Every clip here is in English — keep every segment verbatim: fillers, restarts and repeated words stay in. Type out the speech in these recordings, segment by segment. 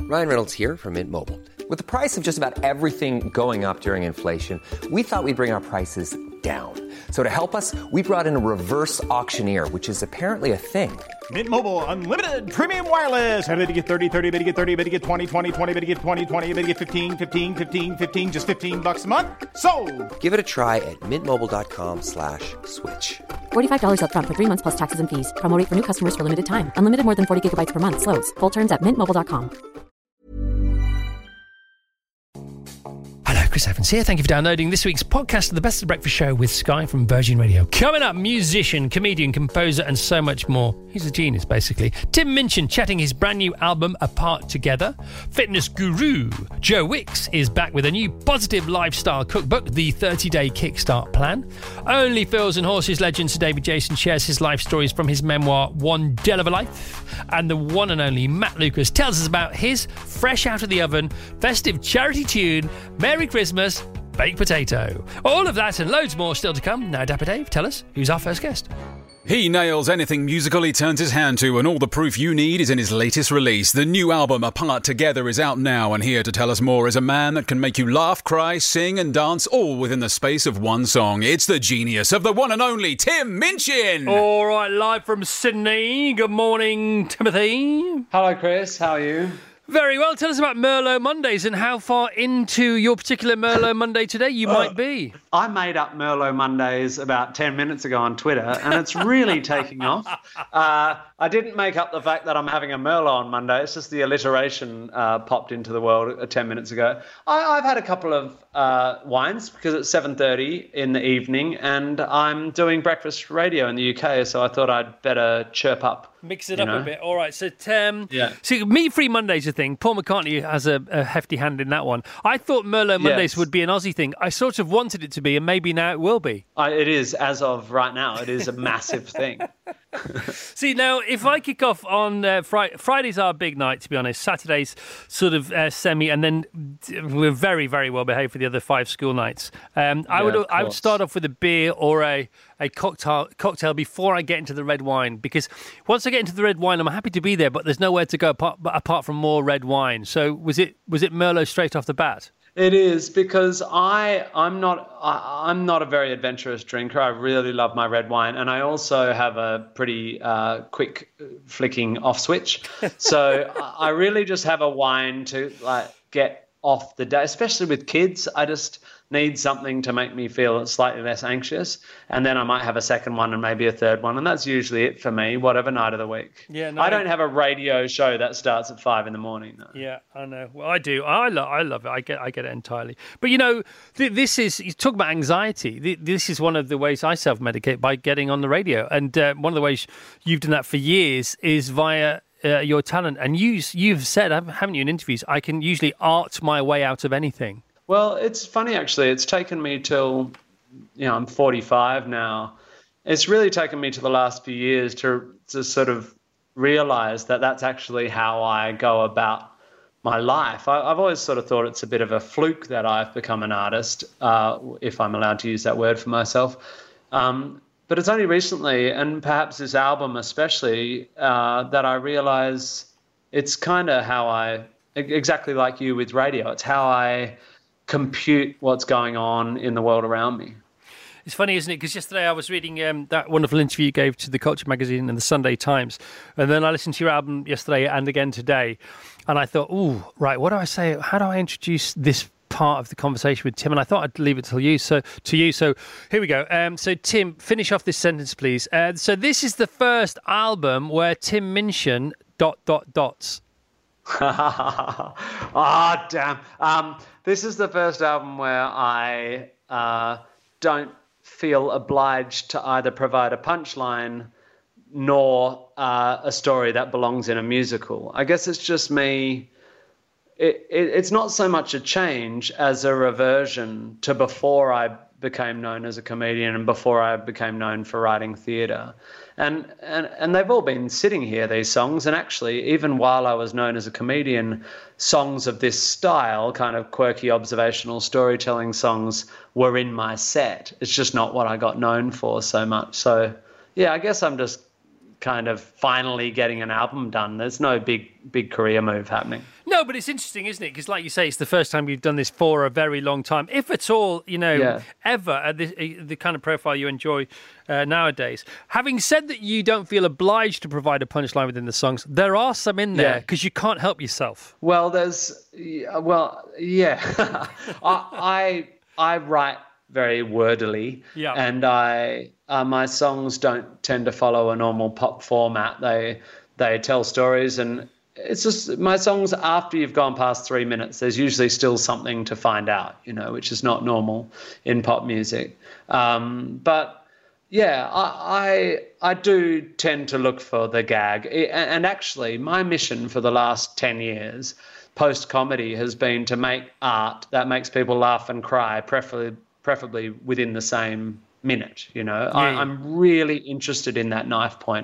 Ryan Reynolds here from Mint Mobile. With the price of just about everything going up during inflation, we thought we'd bring our prices down. So to help us, we brought in a reverse auctioneer, which is apparently a thing. Mint Mobile Unlimited Premium Wireless. How to get thirty, thirty, how to get thirty, how to get twenty, twenty, twenty, how to get twenty, twenty, how to get fifteen, fifteen, fifteen, fifteen, just fifteen bucks a month? Sold! Give it a try at mintmobile.com slash switch. forty-five dollars up front for three months plus taxes and fees. Promo rate for new customers for limited time. Unlimited more than forty gigabytes per month. Slows full terms at mint mobile dot com. Hello, Chris Evans here. Thank you for downloading this week's podcast of the Best of the Breakfast Show with Sky from Virgin Radio. Coming up, musician, comedian, composer, and so much more. He's a genius, basically. Tim Minchin chatting his brand new album, Apart Together. Fitness guru Joe Wicks is back with a new positive lifestyle cookbook, the thirty-day Kickstart Plan. Only Phils and Horses legend Sir David Jason shares his life stories from his memoir, One Del of a Life. And the one and only Matt Lucas tells us about his fresh out of the oven, festive charity tune, Merry Christmas, Baked Potato. All of that and loads more still to come. Now, Dapper Dave, tell us, who's our first guest? He nails anything musical he turns his hand to, and all the proof you need is in his latest release. The new album, Apart Together, is out now, and here to tell us more is a man that can make you laugh, cry, sing and dance all within the space of one song. It's the genius of the one and only Tim Minchin. All right, live from Sydney. Good morning, Timothy. Hello, Chris. How are you? Very well. Tell us about Merlot Mondays and how far into your particular Merlot Monday today you uh, might be. I made up Merlot Mondays about ten minutes ago on Twitter, and it's really taking off. Uh, I didn't make up the fact that I'm having a Merlot on Monday. It's just the alliteration uh, popped into the world uh, ten minutes ago. I, I've had a couple of uh, wines because it's seven thirty in the evening, and I'm doing breakfast radio in the U K, so I thought I'd better chirp up. Mix it up know? a bit. All right. So, um, yeah. so meat-free Monday's a thing. Paul McCartney has a, a hefty hand in that one. I thought Merlot Mondays yes. would be an Aussie thing. I sort of wanted it to be, and maybe now it will be. I, it is, as of right now. It is a massive thing. See, now, if I kick off on uh, Friday, Friday's our big night, to be honest. Saturday's sort of uh, semi, and then we're very, very well behaved for the other five school nights. Um, I yeah, would I would start off with a beer or a, a cocktail cocktail before I get into the red wine, because once I get into the red wine, I'm happy to be there, but there's nowhere to go apart, apart from more red wine. So was it was it Merlot straight off the bat? It is, because I I'm not I, I'm not a very adventurous drinker. I really love my red wine, and I also have a pretty uh, quick flicking off switch. So I really just have a wine to like get off the day, especially with kids. I just need something to make me feel slightly less anxious, and then I might have a second one and maybe a third one, and that's usually it for me, whatever night of the week. Yeah, no, I don't have a radio show that starts at five in the morning. No. Yeah, I know. Well, I do. I love. I love it. I get. I get it entirely. But you know, th- this is you talk about anxiety. Th- this is one of the ways I self-medicate, by getting on the radio, and uh, one of the ways you've done that for years is via uh, your talent. And you you've said, haven't you, in interviews, I can usually art my way out of anything. Well, it's funny, actually. It's taken me till, you know, I'm forty-five now. It's really taken me to the last few years to to sort of realize that that's actually how I go about my life. I, I've always sort of thought it's a bit of a fluke that I've become an artist, uh, if I'm allowed to use that word for myself. Um, but it's only recently, and perhaps this album especially, uh, that I realize it's kind of how I, exactly like you with radio, it's how I compute what's going on in the world around me. It's funny, isn't it? Because yesterday I was reading um, that wonderful interview you gave to the Culture Magazine and the Sunday Times, and then I listened to your album yesterday and again today, and I thought, ooh, right, what do I say? How do I introduce this part of the conversation with Tim? And I thought I'd leave it till you. So to you. So here we go. Um, so Tim, finish off this sentence, please. Uh, so this is the first album where Tim Minchin dot dot dots. Ah, oh, damn. Um, this is the first album where I uh, don't feel obliged to either provide a punchline nor uh, a story that belongs in a musical. I guess it's just me. It, it, it's not so much a change as a reversion to before I became known as a comedian and before I became known for writing theatre. And, and and they've all been sitting here, these songs, and actually, even while I was known as a comedian, songs of this style, kind of quirky observational storytelling songs, were in my set. It's just not what I got known for so much. So, yeah, I guess I'm just kind of finally getting an album done. There's no big big career move happening. No, but it's interesting, isn't it? Because like you say, it's the first time you've done this for a very long time, if at all, you know, yeah. ever at the, the kind of profile you enjoy uh, nowadays. Having said that, you don't feel obliged to provide a punchline within the songs. There are some in there because yeah. you can't help yourself. Well, there's, well, yeah. I, I I write very wordily, yeah. and I uh, my songs don't tend to follow a normal pop format. They they tell stories, and it's just my songs, after you've gone past three minutes, there's usually still something to find out, you know, which is not normal in pop music. Um, but yeah, I, I I do tend to look for the gag. And actually, my mission for the last ten years, post-comedy, has been to make art that makes people laugh and cry, preferably preferably within the same minute, you know. Yeah. I, I'm really interested in that knife point,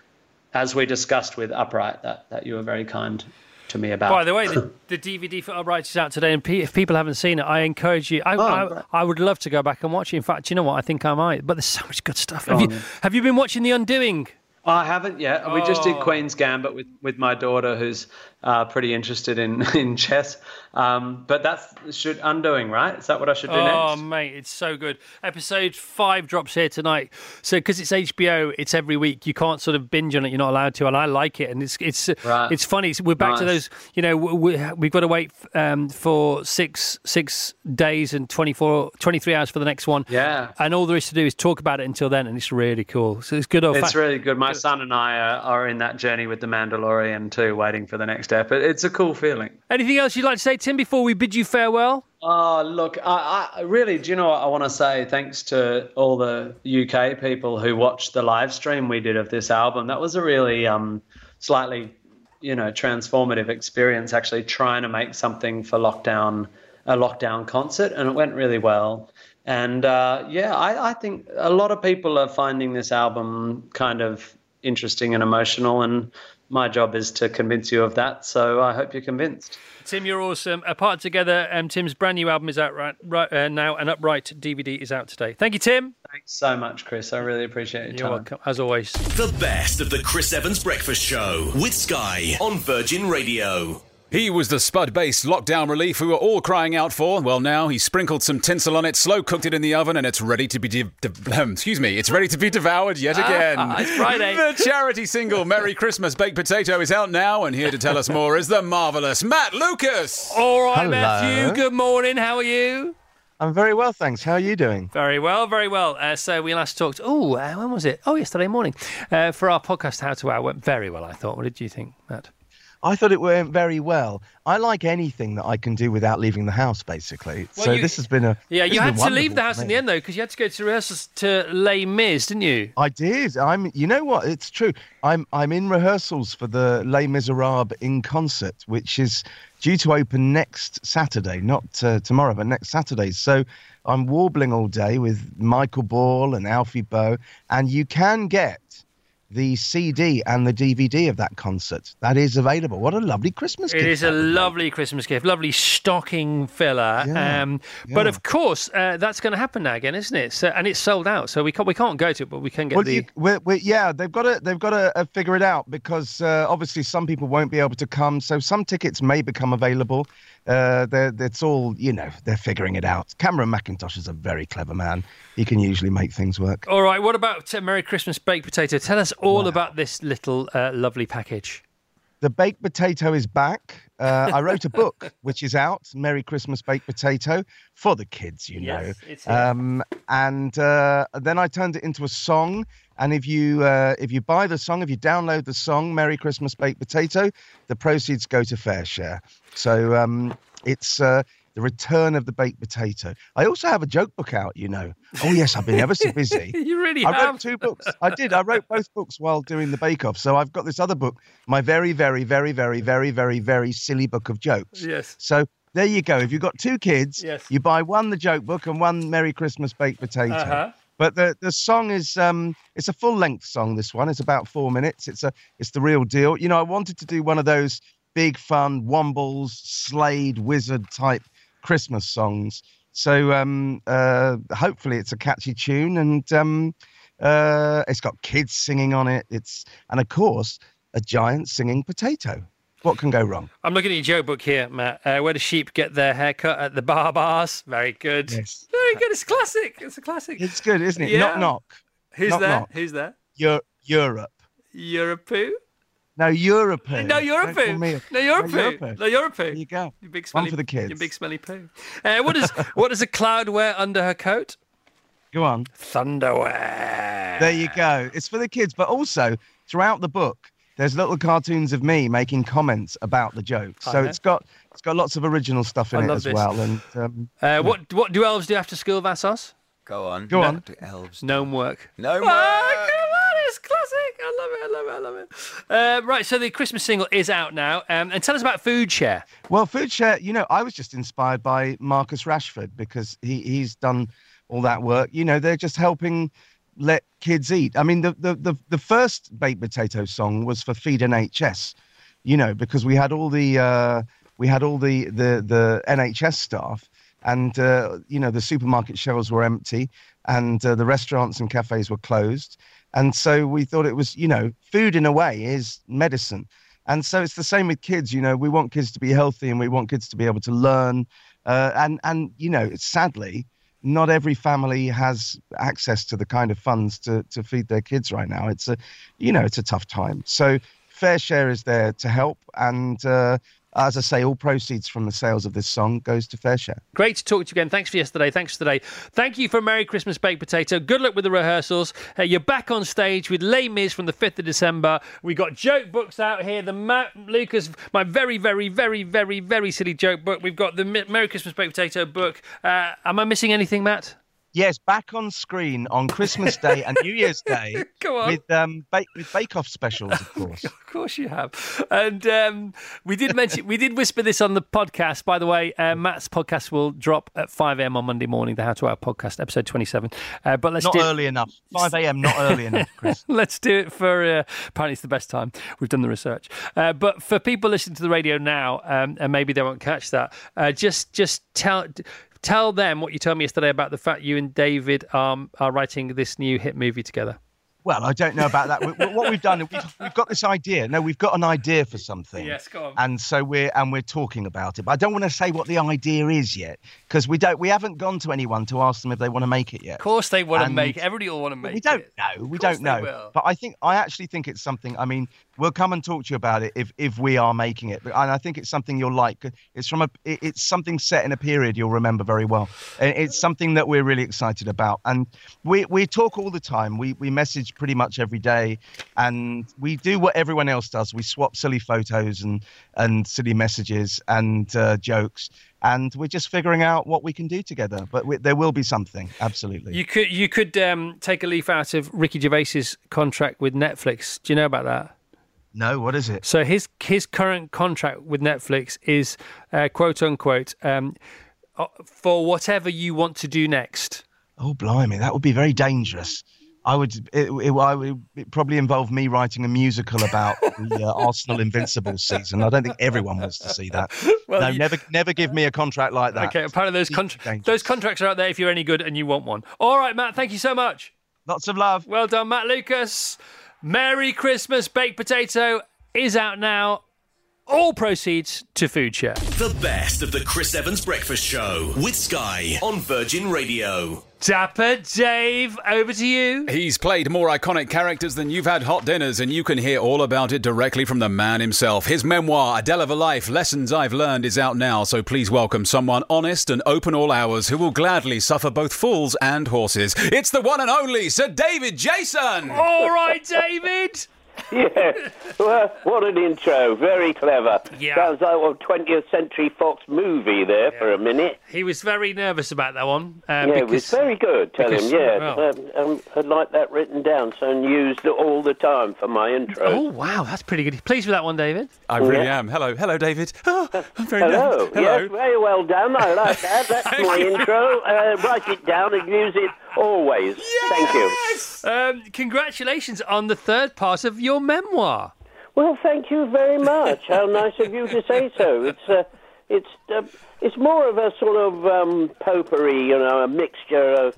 as we discussed with Upright, that, that you were very kind to me about. By the way, the, the D V D for Upright is out today, and if people haven't seen it, I encourage you. I, oh, I, I would love to go back and watch it. In fact, you know what? I think I might. But there's so much good stuff. Have, oh, you, yeah. have you been watching The Undoing? I haven't yet. We just did Oh. Queen's Gambit with, with my daughter, who's uh, pretty interested in, in chess. Um, but that's should Undoing, right? Is that what I should do Oh, next? mate, it's so good. Episode five drops here tonight. So because it's H B O, it's every week. You can't sort of binge on it. You're not allowed to, and I like it. And it's it's Right. it's funny. We're back to Nice. those. You know, we, we've got to wait um, for six six days and twenty-four, twenty-three hours for the next one. Yeah. And all there is to do is talk about it until then, and it's really cool. So it's good. Old It's fact- really good. My son and I are, are in that journey with The Mandalorian too, waiting for the next ep. It- It's a cool feeling. Anything else you'd like to say, Tim, before we bid you farewell? Oh, look, I, I really, do you know what I want to say? Thanks to all the U K people who watched the live stream we did of this album. That was a really um, slightly, you know, transformative experience, actually trying to make something for lockdown, a lockdown concert, and it went really well. And uh, yeah, I, I think a lot of people are finding this album kind of interesting and emotional, and my job is to convince you of that. So I hope you're convinced. Tim, you're awesome. Apart Together, um, Tim's brand new album is out right, right uh, now, and Upright D V D is out today. Thank you, Tim. Thanks so much, Chris. I really appreciate your You're time. welcome, as always. The best of the Chris Evans Breakfast Show with Sky on Virgin Radio. He was the Spud-based lockdown relief we were all crying out for. Well, now he's sprinkled some tinsel on it, slow cooked it in the oven, and it's ready to be de- de- um, excuse me, it's ready to be devoured yet again. Ah, it's Friday. The charity single "Merry Christmas Baked Potato" is out now, and here to tell us more is the marvellous Matt Lucas. All right, Hello. Matthew. Good morning. How are you? I'm very well, thanks. How are you doing? Very well, very well. Uh, so we last talked. Oh, uh, when was it? Oh, yesterday morning. Uh, for our podcast, How to Wow, went very well. I thought. What did you think, Matt? I thought it went very well. I like anything that I can do without leaving the house, basically. Well, so you- this has been a Yeah, this you has had been to leave wonderful the house for in me. the end though, because you had to go to rehearsals to Les Mis, didn't you? I did. I'm. You know what? It's true. I'm. I'm in rehearsals for the Les Miserables in concert, which is due to open next Saturday, not uh, tomorrow, but next Saturday. So I'm warbling all day with Michael Ball and Alfie Boe, and you can get the C D and the D V D of that concert. That is available. What a lovely Christmas gift. It is a that would be. lovely Christmas gift, lovely stocking filler. Yeah, um, But yeah. of course, uh, that's going to happen now again, isn't it? So, and it's sold out, so we can't we can't go to it, but we can get Well, the. you, we're, we're, yeah, they've got to they've got to uh, figure it out because uh, obviously some people won't be able to come, so some tickets may become available. Uh, they're, it's all, you know, they're figuring it out. Cameron McIntosh is a very clever man. He can usually make things work. All right, what about uh, Merry Christmas Baked Potato? Tell us all about this little uh, lovely package. The baked potato is back. Uh, I wrote a book which is out, Merry Christmas Baked Potato, for the kids, you know. Yes, it's here. Um, and uh, then I turned it into a song. And if you uh, if you buy the song, if you download the song Merry Christmas Baked Potato, the proceeds go to Fair Share. So um, it's uh, the return of the baked potato. I also have a joke book out, you know. Oh yes, I've been ever so busy. You really I have. wrote two books. I did. I wrote both books while doing the Bake Off. So I've got this other book, my very, very, very, very, very, very, very silly book of jokes. Yes. So there you go. If you've got two kids, Yes. you buy one the joke book and one Merry Christmas Baked Potato. Uh-huh. But the, the song is um it's a full length song. This one, it's about four minutes. It's a it's the real deal. You know, I wanted to do one of those big fun Wombles, Slade, Wizard type Christmas songs. So um uh hopefully it's a catchy tune, and um Uh, it's got kids singing on it. It's and of course a giant singing potato. What can go wrong? I'm looking at your joke book here, Matt. Uh, where do sheep get their haircut? At the bar bars. Very good. Yes. Very good. It's classic. It's a classic. It's good, isn't it? Yeah. Knock knock. Who's knock, there? knock. Who's there? Eu- Europe. Europoo? No, Europe. No, Don't call Europoo. me a- No, Europoo. Europoo. No, Europoo. There you go. You big smelly, One for the kids. You big smelly poo. Uh, what does what does a cloud wear under her coat? Go on. Thunderwear. There you go. It's for the kids, but also throughout the book, there's little cartoons of me making comments about the jokes. So Okay. it's got it's got lots of original stuff in I it love as this. well. And um, Uh, what what do elves do after school, Vassos? Go on. Go No, on. do elves. Gnome work. No Oh, more. come on, it's classic. I love it, I love it, I love it. Uh, right, so the Christmas single is out now. Um, and tell us about Food Share. well, Food Share, you know, I was just inspired by Marcus Rashford because he he's done all that work. You know, they're just helping let kids eat. I mean, the the the, the first baked potato song was for Feed N H S, you know, because we had all the uh, we had all the the the N H S staff, and uh, you know the supermarket shelves were empty, and uh, the restaurants and cafes were closed, and so we thought it was, you know, food in a way is medicine. And so it's the same with kids. You know, we want kids to be healthy and we want kids to be able to learn. Uh, and, and, you know, it's sadly, not every family has access to the kind of funds to, to feed their kids right now. It's a, you know, it's a tough time. So Fair Share is there to help. And uh, as I say, all proceeds from the sales of this song goes to Fair Share. Great to talk to you again. Thanks for yesterday. Thanks for today. Thank you for Merry Christmas Baked Potato. Good luck with the rehearsals. Uh, you're back on stage with Les Mis from the fifth of December. We got joke books out here. The Matt Lucas, my very, very, very, very, very silly joke book. We've got the Merry Christmas Baked Potato book. Uh, am I missing anything, Matt? Yes, back on screen on Christmas Day and New Year's Day. Go on. With, um, ba- with Bake-Off specials, of course. Of course you have. And um, we did mention, we did whisper this on the podcast. By the way, uh, Matt's podcast will drop at five a.m. on Monday morning, the How to Out podcast, episode twenty-seven. Uh, but let's Not do early enough. five a.m. not early enough, Chris. Let's do it for, uh, apparently it's the best time. We've done the research. Uh, but for people listening to the radio now, um, and maybe they won't catch that, uh, just just tell... Tell them what you told me yesterday about the fact you and David um, are writing this new hit movie together. Well, I don't know about that. We, what we've done, we've, we've got this idea. No, we've got an idea for something. Yes, go on. And so we're and we're talking about it. But I don't want to say what the idea is yet because we don't. We haven't gone to anyone to ask them if they want to make it yet. Of course they want to And make it. Everybody will want to make we don't it. know. We Of course don't know. they will. But I think I actually think it's something. I mean, we'll come and talk to you about it if if we are making it. And I think it's something you'll like. It's from a. It's something set in a period you'll remember very well. And it's something that we're really excited about. And we we talk all the time. We we message pretty much every day. And we do what everyone else does. We swap silly photos and and silly messages and uh, jokes. And we're just figuring out what we can do together. But we, there will be something, absolutely. You could you could um, take a leaf out of Ricky Gervais's contract with Netflix. Do you know about that? No, what is it? So his his current contract with Netflix is uh, quote unquote um, for whatever you want to do next. Oh, blimey, that would be very dangerous. I would, it, it, I would it probably involve me writing a musical about the uh, Arsenal Invincibles season. I don't think everyone wants to see that. Well, no, you- never, never give me a contract like that. Okay, apparently those con- Dangerous. those contracts are out there if you're any good and you want one. All right, Matt, thank you so much. Lots of love. Well done, Matt Lucas. Merry Christmas Baked Potato is out now. All proceeds to Food Share. The best of the Chris Evans Breakfast Show with Sky on Virgin Radio. Dapper Dave, over to you. He's played more iconic characters than you've had hot dinners, and you can hear all about it directly from the man himself. His memoir, Adele of a Life, Lessons I've Learned, is out now, so please welcome someone honest and open all hours who will gladly suffer both fools and horses. It's the one and only Sir David Jason! All right, David. Yeah, well, what an intro. Very clever. Yeah. Sounds like a twentieth Century Fox movie there for a minute. He was very nervous about that one. Uh, yeah, because, it was very good, tell because- him, yeah. well. Um, um, I'd like that written down so and used all the time for my intro. Oh, wow, that's pretty good. Pleased with that one, David? I really Yeah. am. Hello, hello, David. Oh, I'm very Hello. nervous. Hello. Yes, very well done. I like that. That's my intro. Uh, write it down and use it always. Thank you. Um, congratulations on the third part of your memoir. Well, thank you very much. How nice of you to say so. It's uh, it's uh, it's more of a sort of um, potpourri, you know, a mixture of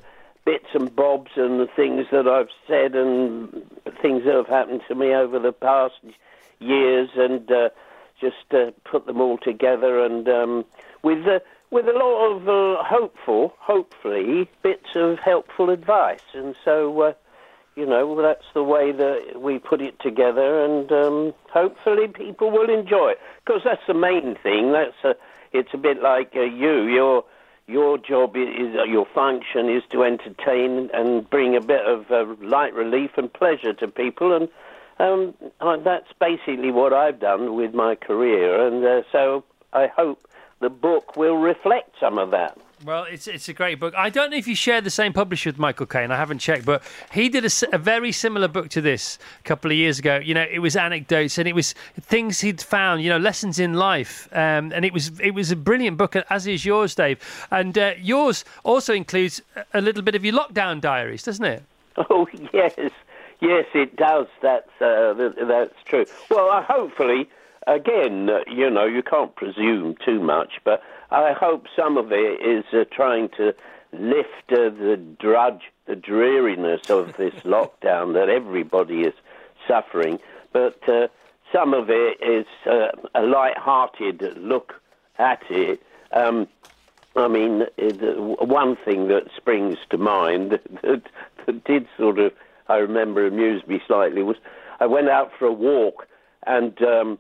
bits and bobs and the things that I've said and things that have happened to me over the past years, and uh, just uh, put them all together, and um, with uh, with a lot of uh, hopeful, hopefully, bits of helpful advice. And so, uh, you know, that's the way that we put it together, and um, hopefully people will enjoy it, because that's the main thing. That's a, it's a bit like uh, you, your your job is, uh, your function is to entertain and bring a bit of uh, light relief and pleasure to people, and um, uh, that's basically what I've done with my career, and uh, so I hope the book will reflect some of that. Well, it's it's a great book. I don't know if you share the same publisher with Michael Caine. I haven't checked, but he did a, a very similar book to this a couple of years ago. You know, it was anecdotes and it was things he'd found, you know, lessons in life. Um, and it was it was a brilliant book, as is yours, Dave. And uh, yours also includes a little bit of your lockdown diaries, doesn't it? Oh, yes. Yes, it does. That's, uh, that's true. Well, uh, hopefully, again, uh, you know, you can't presume too much, but I hope some of it is uh, trying to lift uh, the drudge, the dreariness of this lockdown that everybody is suffering. But uh, some of it is uh, a light-hearted look at it. Um, I mean, it, uh, one thing that springs to mind that, that did sort of, I remember, amused me slightly was I went out for a walk and... Um,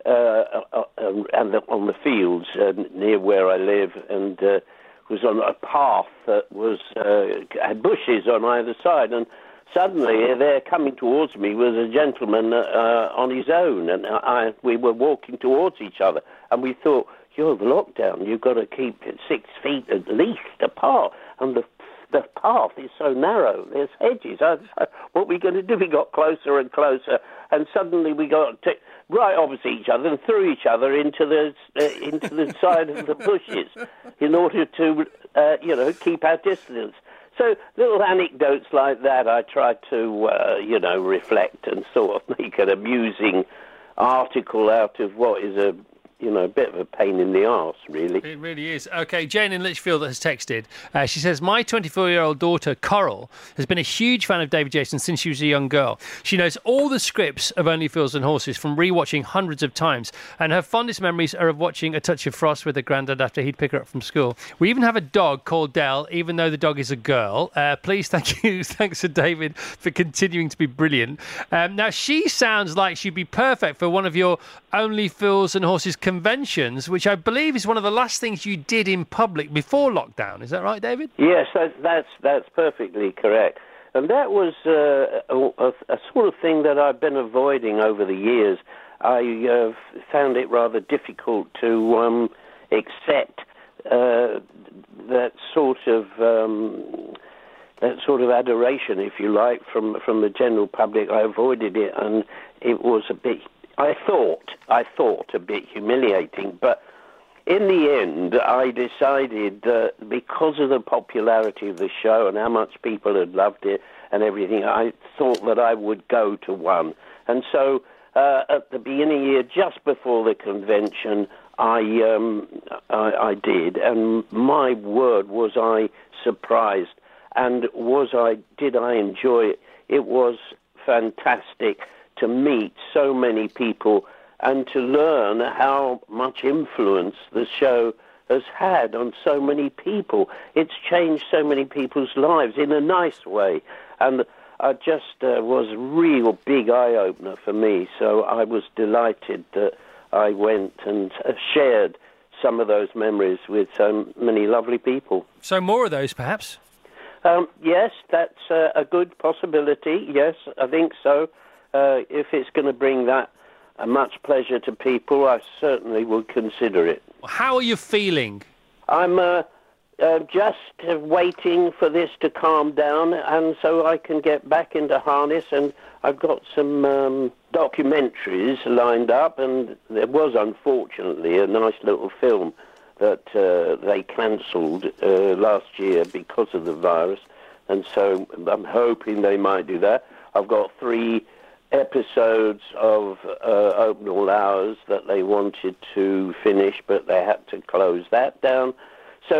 Uh, uh, uh, and the, on the fields uh, near where I live, and uh, was on a path that was uh, had bushes on either side, and suddenly there coming towards me was a gentleman uh, on his own, and I, we were walking towards each other, and we thought, you're the lockdown, you've got to keep it six feet at least apart, and the the path is so narrow, there's hedges. I, I, what are we going to do? We got closer and closer, and suddenly we got to, right opposite each other and through each other into the uh, into the side of the bushes in order to, uh, you know, keep our distance. So little anecdotes like that I try to, uh, you know, reflect and sort of make an amusing article out of what is a, you know, a bit of a pain in the arse, really. It really is. OK, Jane in Lichfield has texted. Uh, she says, my twenty-four-year-old daughter, Coral, has been a huge fan of David Jason since she was a young girl. She knows all the scripts of Only Fools and Horses from rewatching hundreds of times, and her fondest memories are of watching A Touch of Frost with her granddad after he'd pick her up from school. We even have a dog called Dell, even though the dog is a girl. Uh, please, thank you. Thanks to David for continuing to be brilliant. Um, now, she sounds like she'd be perfect for one of your Only Fools and Horses conventions, which I believe is one of the last things you did in public before lockdown. Is that right, David? Yes, that, that's that's perfectly correct. And that was uh, a, a sort of thing that I've been avoiding over the years. I uh, found it rather difficult to um, accept uh, that sort of um, that sort of adoration, if you like, from from the general public. I avoided it, and it was a bit. I thought, I thought a bit humiliating, but in the end, I decided that because of the popularity of the show and how much people had loved it and everything, I thought that I would go to one. And so uh, at the beginning of the year, just before the convention, I, um, I, I did, and my word, was I surprised, and was I, did I enjoy it? It was fantastic to meet so many people and to learn how much influence the show has had on so many people. It's changed so many people's lives in a nice way. And I just uh, was a real big eye-opener for me. So I was delighted that I went and uh, shared some of those memories with so many lovely people. So more of those, perhaps? Um, yes, that's uh, a good possibility. Yes, I think so. Uh, if it's going to bring that uh, much pleasure to people, I certainly would consider it. How are you feeling? I'm uh, uh, just uh, waiting for this to calm down, and so I can get back into harness. And I've got some um, documentaries lined up, and there was, unfortunately, a nice little film that uh, they cancelled uh, last year because of the virus, and so I'm hoping they might do that. I've got three episodes of uh, Open All Hours that they wanted to finish, but they had to close that down. So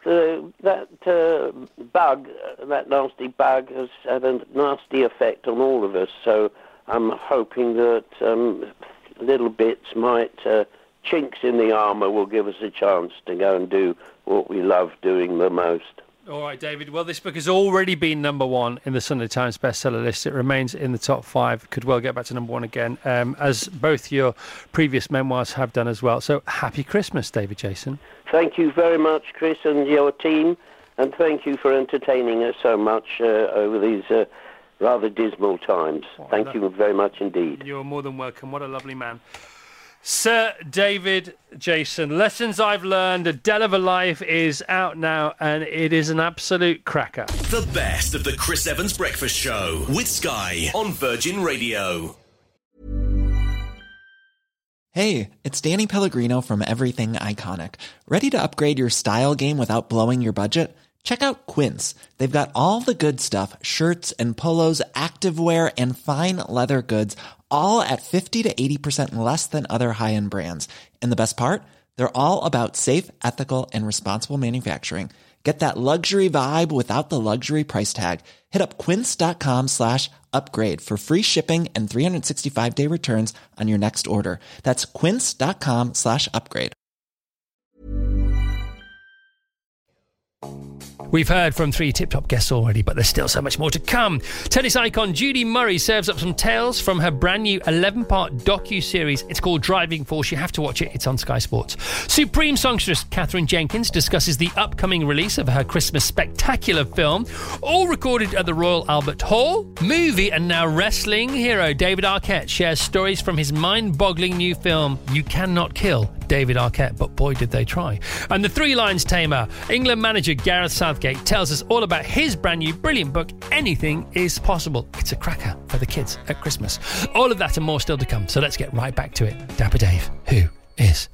the, that uh, bug, that nasty bug, has had a nasty effect on all of us. So I'm hoping that um, little bits might, uh, chinks in the armour will give us a chance to go and do what we love doing the most. All right, David. Well, this book has already been number one in the Sunday Times bestseller list. It remains in the top five. Could well get back to number one again, um, as both your previous memoirs have done as well. So happy Christmas, David Jason. Thank you very much, Chris, and your team, and thank you for entertaining us so much uh, over these uh, rather dismal times. Oh, thank you very much indeed. You're more than welcome. What a lovely man. Sir David Jason, Lessons I've Learned, A Dell of a Life is out now, and it is an absolute cracker. The best of the Chris Evans Breakfast Show with Sky on Virgin Radio. Hey, it's Danny Pellegrino from Everything Iconic. Ready to upgrade your style game without blowing your budget? Check out Quince. They've got all the good stuff, shirts and polos, activewear, and fine leather goods, all at fifty to eighty percent less than other high-end brands. And the best part? They're all about safe, ethical, and responsible manufacturing. Get that luxury vibe without the luxury price tag. Hit up quince.com slash upgrade for free shipping and three sixty-five day returns on your next order. That's quince.com slash upgrade. We've heard from three tip-top guests already, but there's still so much more to come. Tennis icon Judy Murray serves up some tales from her brand new eleven-part docu-series. It's called Driving Force. You have to watch it. It's on Sky Sports. Supreme songstress Catherine Jenkins discusses the upcoming release of her Christmas spectacular film, all recorded at the Royal Albert Hall. Movie and now wrestling hero David Arquette shares stories from his mind-boggling new film, You Cannot Kill David Arquette, but boy did they try. And the Three Lions tamer, England manager Gareth Southgate, tells us all about his brand new brilliant book, Anything is Possible. It's a cracker for the kids at Christmas. All of that and more still to come, so let's get right back to it. Dapper Dave, who is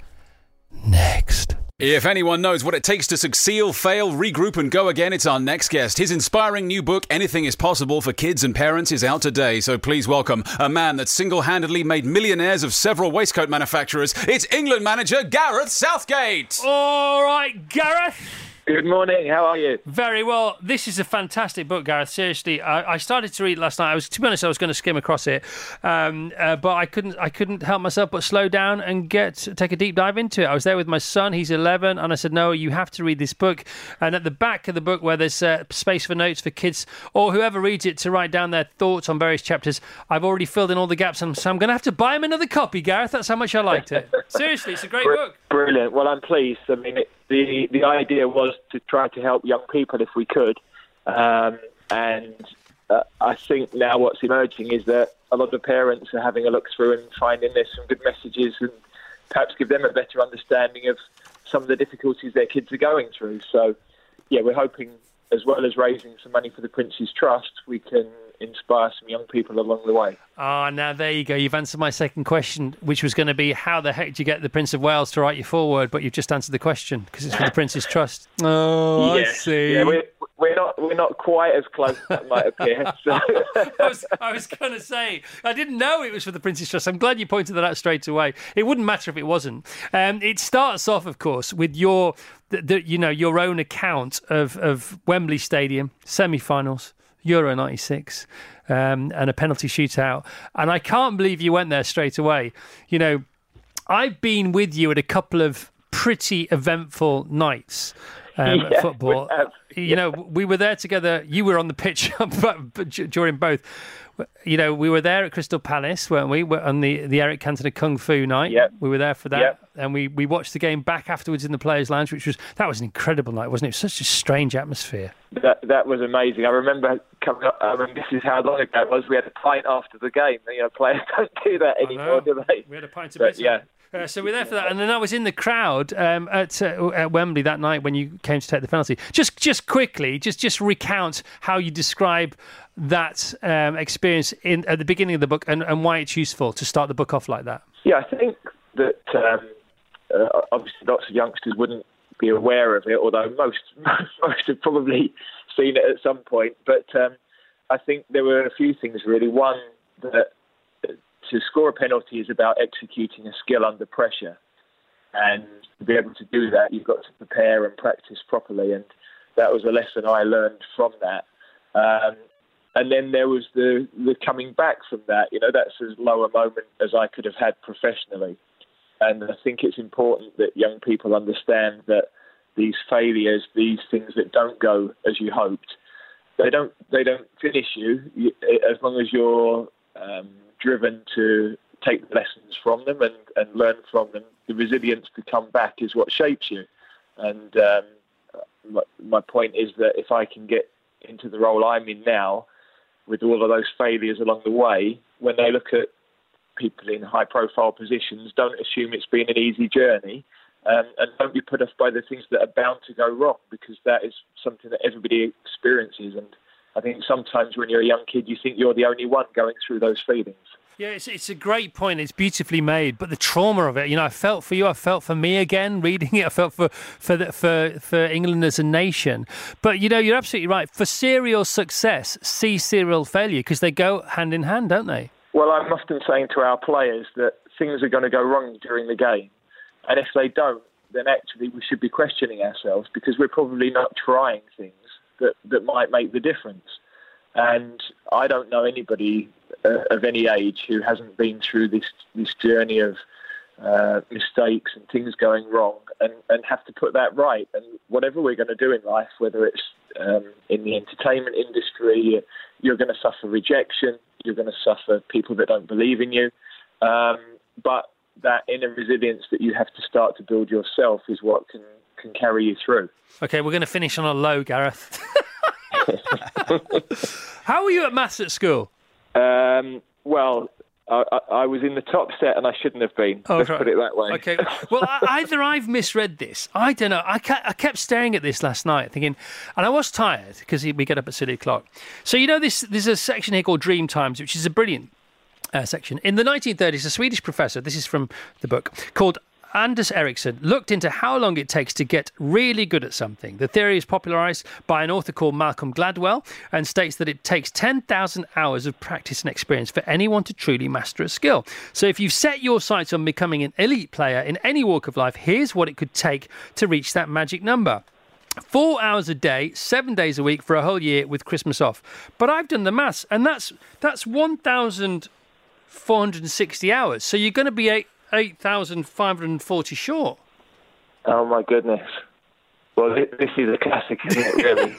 next? If anyone knows what it takes to succeed, fail, regroup and go again, it's our next guest. His inspiring new book, Anything is Possible for Kids and Parents, is out today. So please welcome a man that single-handedly made millionaires of several waistcoat manufacturers. It's England manager Gareth Southgate. All right, Gareth. Good morning. How are you? Very well. This is a fantastic book, Gareth. Seriously, I, I started to read it last night. I was, to be honest, I was going to skim across it, um, uh, but I couldn't. I couldn't help myself but slow down and get take a deep dive into it. I was there with my son. He's eleven, and I said, "No, you have to read this book." And at the back of the book, where there's uh, space for notes for kids or whoever reads it to write down their thoughts on various chapters, I've already filled in all the gaps, and so I'm going to have to buy him another copy, Gareth. That's how much I liked it. Seriously, it's a great Br- book. Brilliant. Well, I'm pleased. I mean, it, the the idea was to try to help young people if we could, um, and uh, I think now what's emerging is that a lot of parents are having a look through and finding there's some good messages and perhaps give them a better understanding of some of the difficulties their kids are going through. So, yeah, we're hoping, as well as raising some money for the Prince's Trust, we can inspire some young people along the way. Ah, oh, now there you go. You've answered my second question, which was going to be how the heck do you get the Prince of Wales to write your foreword? But you've just answered the question because it's for the Prince's Trust. Oh, yeah, I see. Yeah, we're, we're not we're not quite as close as that might appear. So. I was, I was going to say, I didn't know it was for the Prince's Trust. I'm glad you pointed that out straight away. It wouldn't matter if it wasn't. Um, it starts off, of course, with your the, the, you know your own account of of Wembley Stadium semi-finals. Euro ninety-six, um, and a penalty shootout. And I can't believe you went there straight away. You know, I've been with you at a couple of pretty eventful nights um, yeah, at football. We have, you yeah. know, we were there together. You were on the pitch but, but during both. You know, we were there at Crystal Palace, weren't we? We're on the, the Eric Cantona Kung Fu night. Yep. We were there for that. Yep. And we, we watched the game back afterwards in the Players' Lounge, which was, that was an incredible night, wasn't it? It was such a strange atmosphere. That that was amazing. I remember coming up, I mean, this is how long ago it was. We had a pint after the game. You know, players don't do that anymore, do they? We had a pint of but, bitter. yeah. Uh, so we were there for that, and then I was in the crowd um, at, uh, at Wembley that night when you came to take the penalty. Just, just quickly, just, just recount how you describe that um, experience in at the beginning of the book, and, and why it's useful to start the book off like that. Yeah, I think that um, uh, obviously lots of youngsters wouldn't be aware of it, although most most have probably seen it at some point. But um, I think there were a few things really. One, that to score a penalty is about executing a skill under pressure. And to be able to do that, you've got to prepare and practice properly. And that was a lesson I learned from that. Um, and then there was the, the coming back from that. You know, that's as low a moment as I could have had professionally. And I think it's important that young people understand that these failures, these things that don't go as you hoped, they don't they don't finish you, you as long as you're um, driven to take the lessons from them and, and learn from them. The resilience to come back is what shapes you. And um, my, my point is that if I can get into the role I'm in now, with all of those failures along the way, when they look at people in high-profile positions, don't assume it's been an easy journey, um, and don't be put off by the things that are bound to go wrong, because that is something that everybody experiences. And I think sometimes when you're a young kid, you think you're the only one going through those feelings. Yeah, it's, it's a great point. It's beautifully made, but the trauma of it, you know, I felt for you, I felt for me again reading it, I felt for for the, for for England as a nation. But, you know, you're absolutely right. For serial success, see serial failure, because they go hand in hand, don't they? Well, I'm often saying to our players that things are going to go wrong during the game. And if they don't, then actually we should be questioning ourselves, because we're probably not trying things that, that might make the difference. And I don't know anybody uh, of any age who hasn't been through this this journey of uh, mistakes and things going wrong, and, and have to put that right. And whatever we're going to do in life, whether it's um, in the entertainment industry, you're going to suffer rejection, you're going to suffer people that don't believe in you. Um, but that inner resilience that you have to start to build yourself is what can, can carry you through. Okay, we're going to finish on a low, Gareth. How were you at maths at school? Um, well, I, I, I was in the top set and I shouldn't have been. Oh, Let's right. put it that way. Okay. Well, I, either I've misread this. I don't know. I, ca- I kept staring at this last night thinking, and I was tired because we get up at silly o'clock. So, you know, this there's a section here called Dream Times, which is a brilliant uh, section. In the nineteen thirties, a Swedish professor, this is from the book, called Anders Ericsson, looked into how long it takes to get really good at something. The theory is popularised by an author called Malcolm Gladwell and states that it takes ten thousand hours of practice and experience for anyone to truly master a skill. So if you've set your sights on becoming an elite player in any walk of life, here's what it could take to reach that magic number. Four hours a day, seven days a week for a whole year with Christmas off. But I've done the maths, and that's that's one thousand four hundred sixty hours. So you're going to be eight. eight thousand five hundred forty short. Oh, my goodness. Well, this is a classic, isn't it, really?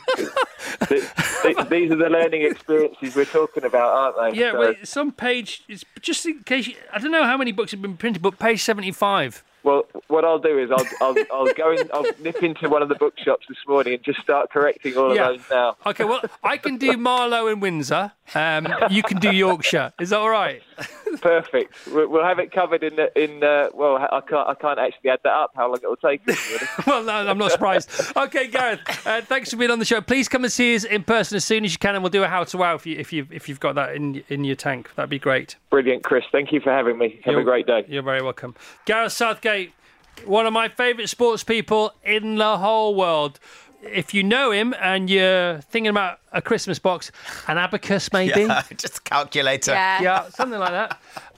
These are the learning experiences we're talking about, aren't they? Yeah, so. well, some page, it's just in case, you, I don't know how many books have been printed, but page seventy-five. Well, what I'll do is I'll I'll, I'll go in, I'll nip into one of the bookshops this morning and just start correcting all yeah. of those now. Okay, well, I can do Marlow and Windsor. Um, you can do Yorkshire. Is that all right? Perfect. We'll have it covered in the, in. Uh, well, I can't. I can't actually add that up. How long it will take? Really. Well, no, I'm not surprised. Okay, Gareth. Uh, thanks for being on the show. Please come and see us in person as soon as you can, and we'll do a how to wow if you if you if you've got that in in your tank. That'd be great. Brilliant, Chris. Thank you for having me. Have you're, a great day. You're very welcome, Gareth Southgate. One of my favourite sports people in the whole world. If you know him and you're thinking about a Christmas box, an abacus maybe. Yeah, just a calculator. Yeah. yeah, something like that.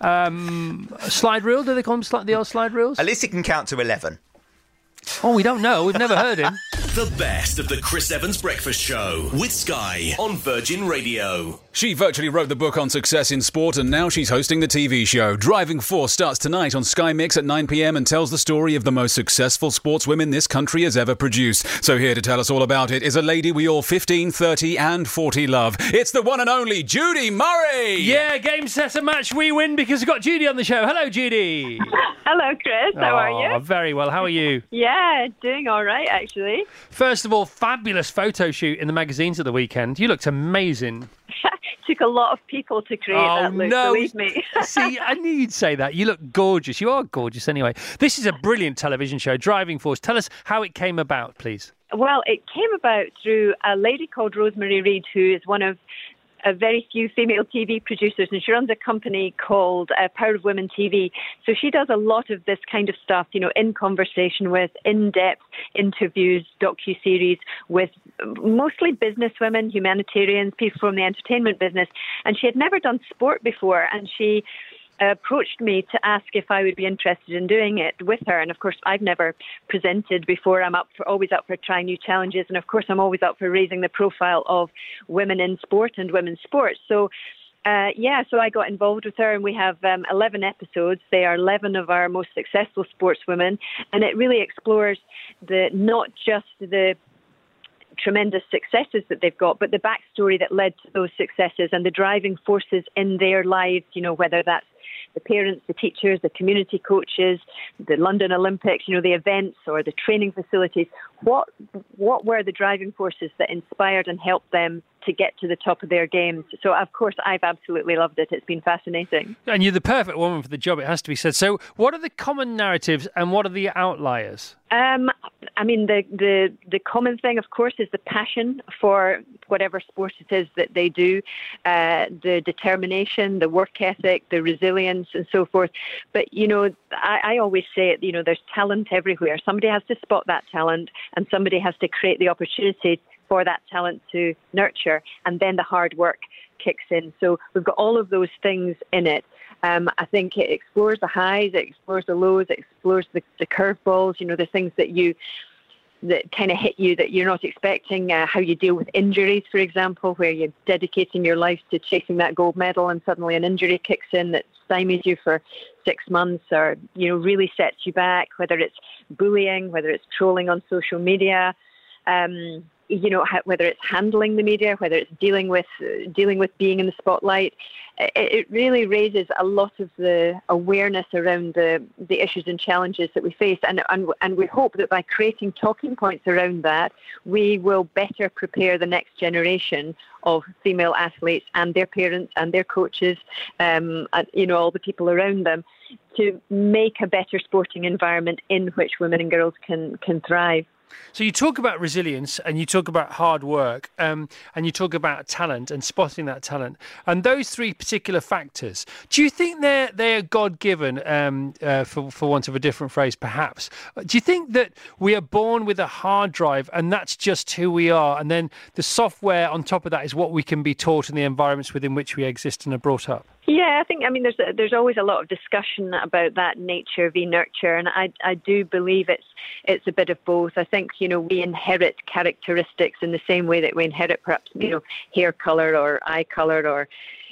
Um, a slide reel, do they call them the old slide reels? At least he can count to eleven. Oh, we don't know. We've never heard him. The best of the Chris Evans Breakfast Show with Sky on Virgin Radio. She virtually wrote the book on success in sport, and now she's hosting the T V show. Driving Force starts tonight on Sky Mix at nine p.m. and tells the story of the most successful sportswomen this country has ever produced. So here to tell us all about it is a lady we all fifteen, thirty and forty love. It's the one and only Judy Murray! Yeah, game, set and match, we win because we've got Judy on the show. Hello, Judy. Hello, Chris. How oh, are you? Very well. How are you? Yeah, doing all right, actually. First of all, fabulous photo shoot in the magazines at the weekend. You looked amazing. Took a lot of people to create oh, that look, no. believe me. See, I knew you'd say that. You look gorgeous. You are gorgeous anyway. This is a brilliant television show, Driving Force. Tell us how it came about, please. Well, it came about through a lady called Rosemary Reed, who is one of a very few female T V producers, and she runs a company called uh, Power of Women T V. So she does a lot of this kind of stuff, you know, in conversation with, in-depth interviews, docu-series with mostly businesswomen, humanitarians, people from the entertainment business. And she had never done sport before, and she approached me to ask if I would be interested in doing it with her. And of course, I've never presented before. I'm up for, always up for trying new challenges. And of course, I'm always up for raising the profile of women in sport and women's sports. So Uh, yeah, so I got involved with her, and we have um, eleven episodes. They are eleven of our most successful sportswomen, and it really explores the not just the tremendous successes that they've got, but the backstory that led to those successes and the driving forces in their lives, you know, whether that's the parents, the teachers, the community coaches, the London Olympics, you know, the events or the training facilities. What what were the driving forces that inspired and helped them to get to the top of their games? So, of course, I've absolutely loved it. It's been fascinating. And you're the perfect woman for the job, it has to be said. So what are the common narratives and what are the outliers? Um, I mean, the, the, the common thing, of course, is the passion for whatever sport it is that they do, uh, the determination, the work ethic, the resilience and so forth. But, you know, I, I always say it, you know, there's talent everywhere. Somebody has to spot that talent and somebody has to create the opportunity for that talent to nurture, and then the hard work kicks in. So we've got all of those things in it. Um, I think it explores the highs, it explores the lows, it explores the, the curveballs, you know, the things that you that kind of hit you that you're not expecting, uh, how you deal with injuries, for example, where you're dedicating your life to chasing that gold medal and suddenly an injury kicks in that stymies you for six months or, you know, really sets you back, whether it's bullying, whether it's trolling on social media, um, you know, whether it's handling the media, whether it's dealing with uh, dealing with being in the spotlight. It, it really raises a lot of the awareness around the, the issues and challenges that we face. And, and, and we hope that by creating talking points around that, we will better prepare the next generation of female athletes and their parents and their coaches, um, and, you know, all the people around them, to make a better sporting environment in which women and girls can, can thrive. So you talk about resilience and you talk about hard work um, and you talk about talent and spotting that talent. And those three particular factors, do you think they're, they're God-given, um, uh, for, for want of a different phrase, perhaps? Do you think that we are born with a hard drive and that's just who we are? And then the software on top of that is what we can be taught in the environments within which we exist and are brought up? Yeah, I think, I mean, there's a, there's always a lot of discussion about that nature v nurture, and I I do believe it's it's a bit of both. I think, you know, we inherit characteristics in the same way that we inherit perhaps, you know, hair colour or eye colour, or,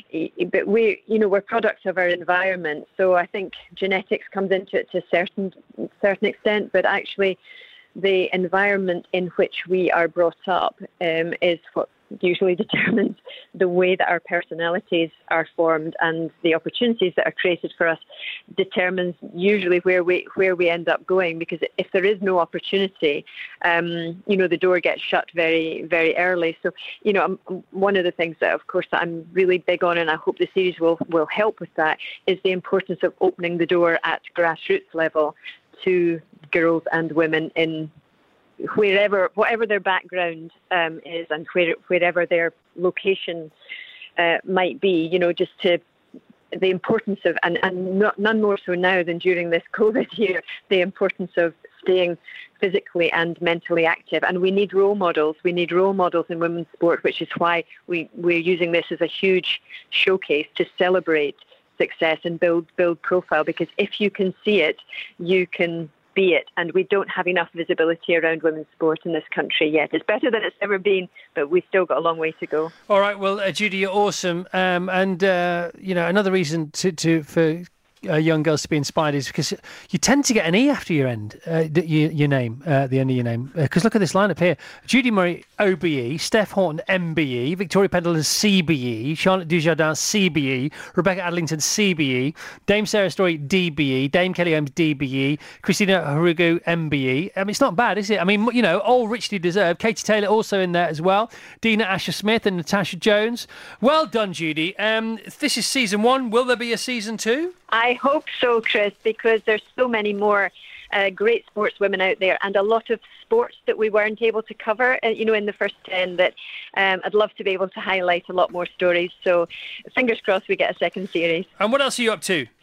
but we, you know, we're products of our environment. So I think genetics comes into it to a certain certain extent, but actually the environment in which we are brought up um, is what usually determines the way that our personalities are formed, and the opportunities that are created for us determines usually where we where we end up going. Because if there is no opportunity, um, you know, the door gets shut very, very early. So, you know, um, one of the things that, of course, that I'm really big on, and I hope the series will will help with that, is the importance of opening the door at grassroots level to girls and women in wherever, whatever their background um, is, and where, wherever their location uh, might be, you know, just to the importance of, and, and not, none more so now than during this COVID year, the importance of staying physically and mentally active. And we need role models. We need role models in women's sport, which is why we, we're using this as a huge showcase to celebrate success and build build profile, because if you can see it, you can be it. And we don't have enough visibility around women's sport in this country yet. It's better than it's ever been, but we've still got a long way to go. All right, well, uh, Judy, you're awesome. Um, and, uh, you know, another reason to, to for uh, young girls to be inspired is because you tend to get an E after your end, uh, your, your name, uh, the end of your name. Because uh, look at this lineup here. Judy Murray, O B E, Steph Horton, M B E, Victoria Pendleton, C B E, Charlotte Dujardin, C B E, Rebecca Adlington, C B E, Dame Sarah Story, D B E, Dame Kelly Holmes, D B E, Christina Harugu, M B E. I mean, it's not bad, is it? I mean, you know, all richly deserved. Katie Taylor also in there as well. Dina Asher-Smith and Natasha Jones. Well done, Judy. Um, this is season one. Will there be a season two? I hope so, Chris, because there's so many more uh, great sportswomen out there, and a lot of sports that we weren't able to cover, uh, you know, in the first ten, that um, I'd love to be able to highlight a lot more stories. So fingers crossed we get a second series. And what else are you up to?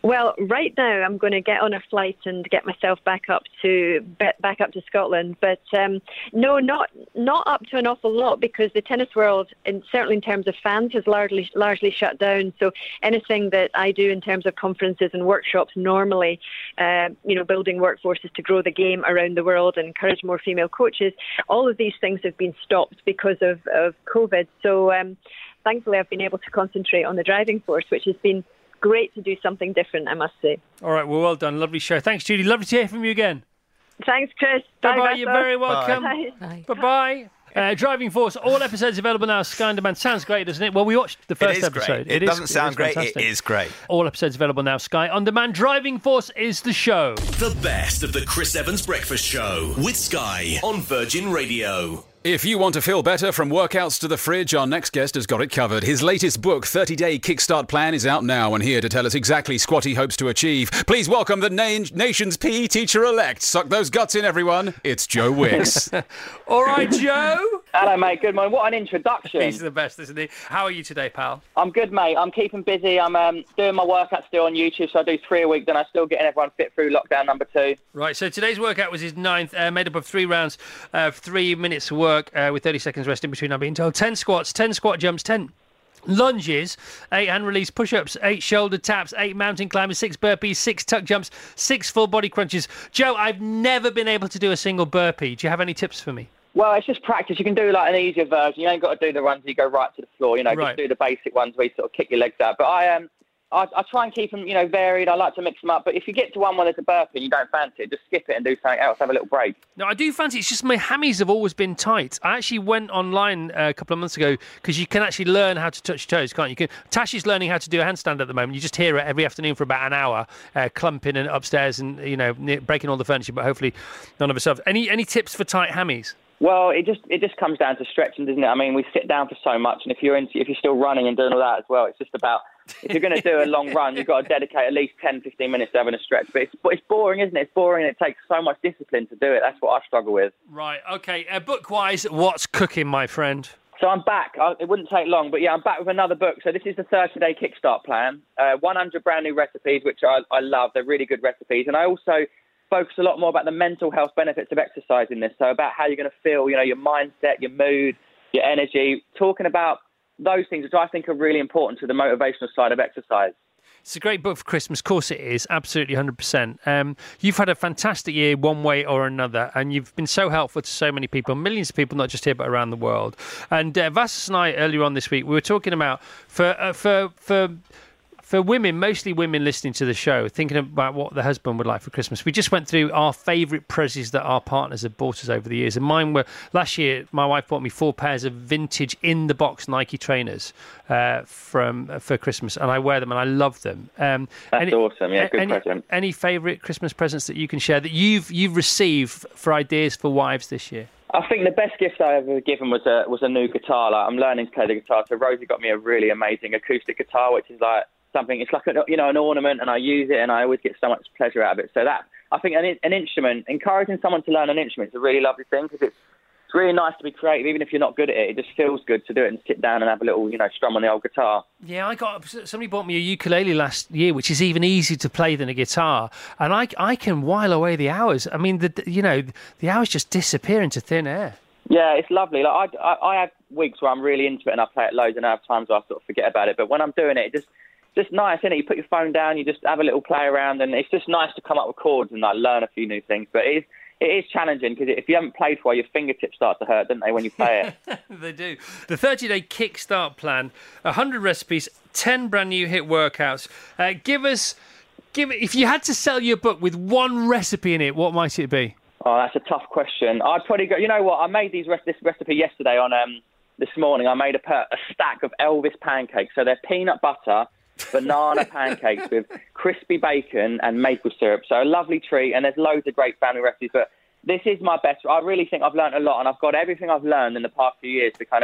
Well, right now I'm going to get on a flight and get myself back up to back up to Scotland. But um, no, not not up to an awful lot, because the tennis world, and certainly in terms of fans, has largely largely shut down. So anything that I do in terms of conferences and workshops, normally, uh, you know, building workforces to grow the game around the world and encourage more female coaches, all of these things have been stopped because of, of COVID. So um, thankfully, I've been able to concentrate on the driving force, which has been great to do something different, I must say. All right, well, well done. Lovely show. Thanks, Judy. Lovely to hear from you again. Thanks, Chris. Bye-bye. Bye, You're very welcome. Bye. Bye. Bye-bye. Uh, Driving Force, all episodes available now. Sky On Demand. Sounds great, doesn't it? Well, we watched the first it is episode. Great. It, it doesn't is, sound it great. Fantastic. It is great. All episodes available now. Sky On Demand. Driving Force is the show. The best of the Chris Evans Breakfast Show with Sky on Virgin Radio. If you want to feel better from workouts to the fridge, our next guest has got it covered. His latest book, thirty-day Kickstart Plan, is out now, and here to tell us exactly what he hopes to achieve. Please welcome the na- nation's P E teacher-elect. Suck those guts in, everyone. It's Joe Wicks. All right, Joe. Hello, mate. Good morning. What an introduction. He's the best, isn't he? How are you today, pal? I'm good, mate. I'm keeping busy. I'm um, doing my workouts still on YouTube, so I do three a week. Then I still getting everyone fit through lockdown number two. Right, so today's workout was his ninth, uh, made up of three rounds of three minutes work uh, with thirty seconds rest in between, I'm being told. ten squats, ten squat jumps, ten lunges, eight hand release push-ups, eight shoulder taps, eight mountain climbers, six burpees, six tuck jumps, six full body crunches. Joe, I've never been able to do a single burpee. Do you have any tips for me? Well, it's just practice. You can do like an easier version. You ain't got to do the ones where you go right to the floor. You know, right. Just do the basic ones where you sort of kick your legs out. But I um, I, I try and keep them, you know, varied. I like to mix them up. But if you get to one where there's a burpee and you don't fancy it, just skip it and do something else. Have a little break. No, I do fancy it. It's just my hammies have always been tight. I actually went online uh, a couple of months ago because you can actually learn how to touch your toes, can't you? you can, Tash is learning how to do a handstand at the moment. You just hear it every afternoon for about an hour, uh, clumping and upstairs and, you know, breaking all the furniture, but hopefully none of herself. Any any tips for tight hammies? Well, it just it just comes down to stretching, doesn't it? I mean, we sit down for so much, and if you're into, if you're still running and doing all that as well, it's just about, if you're going to do a long run, you've got to dedicate at least ten, fifteen minutes to having a stretch. But it's, it's boring, isn't it? It's boring, and it takes so much discipline to do it. That's what I struggle with. Right, okay. Uh, book-wise, what's cooking, my friend? So I'm back. I, it wouldn't take long, but yeah, I'm back with another book. So this is the thirty-day Kickstart Plan. Uh, one hundred brand new recipes, which I, I love. They're really good recipes. And I also focus a lot more about the mental health benefits of exercise in this. So about how you're going to feel, you know, your mindset, your mood, your energy, talking about those things, which I think are really important to the motivational side of exercise. It's a great book for Christmas. Of course it is. Absolutely, one hundred percent. Um, you've had a fantastic year one way or another, and you've been so helpful to so many people, millions of people, not just here, but around the world. And uh, Vassos and I, earlier on this week, we were talking about, for uh, for for... For women, mostly women listening to the show, thinking about what the husband would like for Christmas, we just went through our favourite prezzies that our partners have bought us over the years. And mine were, last year, my wife bought me four pairs of vintage in-the-box Nike trainers uh, from uh, for Christmas, and I wear them and I love them. Um, That's any, awesome, yeah, good any, present. Any favourite Christmas presents that you can share that you've you've received for ideas for wives this year? I think the best gift I ever given was a was a new guitar. Like, I'm learning to play the guitar, so Rosie got me a really amazing acoustic guitar, which is like something, it's like a, you know, an ornament, and I use it and I always get so much pleasure out of it. So that, I think an, an instrument, encouraging someone to learn an instrument is a really lovely thing, because it's, it's really nice to be creative. Even if you're not good at it, it just feels good to do it and sit down and have a little, you know, strum on the old guitar. Yeah, I got, somebody bought me a ukulele last year, which is even easier to play than a guitar, and I, I can while away the hours. I mean, the you know, the hours just disappear into thin air. Yeah, it's lovely. Like I, I, I have weeks where I'm really into it and I play it loads, and I have times where I sort of forget about it. But when I'm doing it, it just just nice, isn't it? You put your phone down, you just have a little play around, and it's just nice to come up with chords and like learn a few new things. But it is, it is challenging, because if you haven't played for a while, your fingertips start to hurt, don't they, when you play it? They do. The thirty-day Kickstart Plan, one hundred recipes, ten brand new hit workouts. Uh, give us, give if you had to sell your book with one recipe in it, what might it be? Oh, that's a tough question. I'd probably go, you know what, I made these this recipe yesterday on, um, this morning, I made a, a stack of Elvis pancakes. So they're peanut butter, banana pancakes with crispy bacon and maple syrup. So a lovely treat, and there's loads of great family recipes. But this is my best. I really think I've learned a lot, and I've got everything I've learned in the past few years to kind of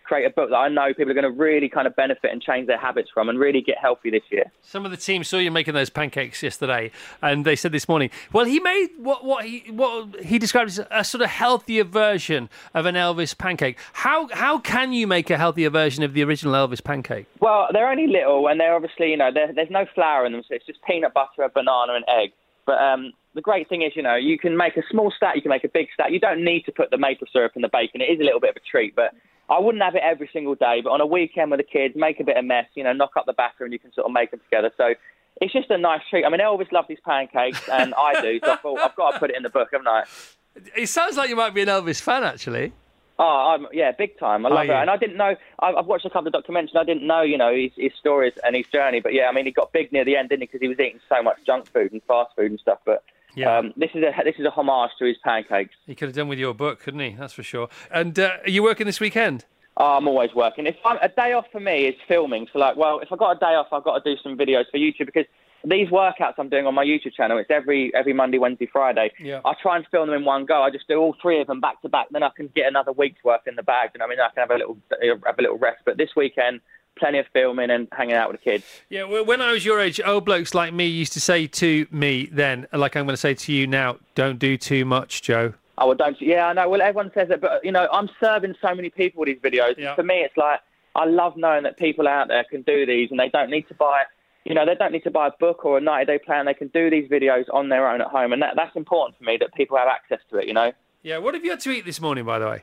create a book that I know people are going to really kind of benefit and change their habits from and really get healthy this year. Some of the team saw you making those pancakes yesterday, and they said this morning, well, he made what what he what he described as a sort of healthier version of an Elvis pancake. How how can you make a healthier version of the original Elvis pancake? Well, they're only little, and they're obviously, you know, there's no flour in them, so it's just peanut butter, a banana, and egg. But um, the great thing is, you know, you can make a small stack, you can make a big stack. You don't need to put the maple syrup in the bacon. It is a little bit of a treat, but I wouldn't have it every single day. But on a weekend with the kids, make a bit of mess, you know, knock up the batter, and you can sort of make them together. So it's just a nice treat. I mean, Elvis loved his pancakes, and I do, so I thought I've got to put it in the book, haven't I? It sounds like you might be an Elvis fan, actually. Oh, I'm, yeah, big time. I love it. And I didn't know, I've, I've watched a couple of documentaries, and I didn't know, you know, his, his stories and his journey. But yeah, I mean, he got big near the end, didn't he? Because he was eating so much junk food and fast food and stuff. But yeah. um, this is a this is a homage to his pancakes. He could have done with your book, couldn't he? That's for sure. And uh, are you working this weekend? Oh, I'm always working. If I'm, a day off for me is filming. So, like, well, if I've got a day off, I've got to do some videos for YouTube because these workouts I'm doing on my YouTube channel, it's every every Monday, Wednesday, Friday. Yeah. I try and film them in one go. I just do all three of them back to back. Then I can get another week's work in the bag. And I mean, I can have a little have a little rest. But this weekend, plenty of filming and hanging out with the kids. Yeah, well, when I was your age, old blokes like me used to say to me then, like I'm going to say to you now, don't do too much, Joe. Oh, well, don't. Yeah, I know. Well, everyone says it, but you know, I'm serving so many people with these videos. Yeah. For me, it's like I love knowing that people out there can do these, and they don't need to buy. You know, they don't need to buy a book or a ninety-day plan. They can do these videos on their own at home, and that, that's important for me, that people have access to it, you know? Yeah, what have you had to eat this morning, by the way?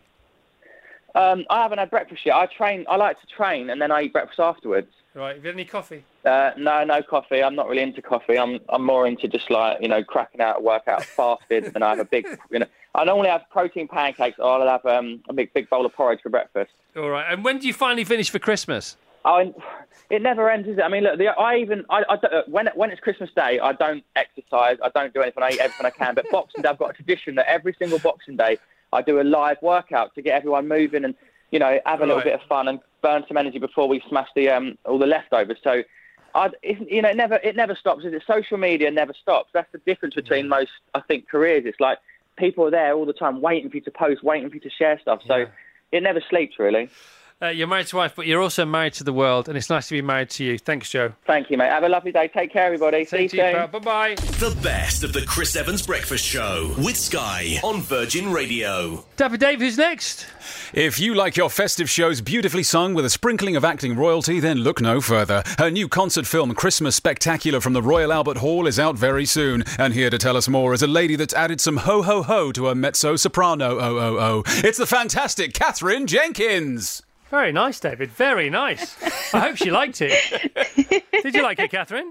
Um, I haven't had breakfast yet. I train. I like to train, and then I eat breakfast afterwards. Right, have you had any coffee? Uh, no, no coffee. I'm not really into coffee. I'm I'm more into just, like, you know, cracking out a workout fasted, and I have a big, you know... I normally have protein pancakes, or I'll have um, a big, big bowl of porridge for breakfast. All right, and when do you finally finish for Christmas? Oh, it never ends, is it? I mean, look, the, I even I, I don't- when when it's Christmas Day, I don't exercise, I don't do anything, I eat everything I can. But Boxing Day, I've got a tradition that every single Boxing Day, I do a live workout to get everyone moving and, you know, have a little Right. bit of fun and burn some energy before we smash the um all the leftovers. So, I it, you know, it never it never stops. Is it? Social media never stops. That's the difference between most, I think, careers. It's like people are there all the time, waiting for you to post, waiting for you to share stuff. So, it never sleeps, really. Uh, you're married to wife, but you're also married to the world, and it's nice to be married to you. Thanks, Joe. Thank you, mate. Have a lovely day. Take care, everybody. See you to you, soon. pal. Bye-bye. The best of the Chris Evans Breakfast Show with Sky on Virgin Radio. Dapper Dave, who's next? If you like your festive shows beautifully sung with a sprinkling of acting royalty, then look no further. Her new concert film, Christmas Spectacular from the Royal Albert Hall, is out very soon. And here to tell us more is a lady that's added some ho-ho-ho to her mezzo-soprano oh-oh-oh. It's the fantastic Catherine Jenkins. Very nice, David. Very nice. I hope she liked it. Did you like it, Catherine?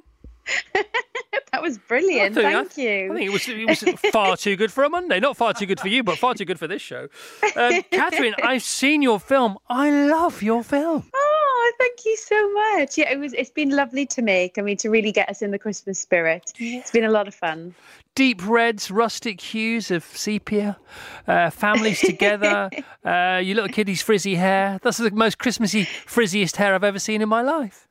That was brilliant. I think- Thank I, you. I think it was, it was far too good for a Monday. Not far too good for you, but far too good for this show. Um, Catherine, I've seen your film. I love your film. Oh, thank you so much. Yeah, it was. It's been lovely to make. I mean, to really get us in the Christmas spirit. It's been a lot of fun. Deep reds, rustic hues of sepia, uh, families together, uh, your little kiddie's frizzy hair. That's the most Christmassy, frizziest hair I've ever seen in my life.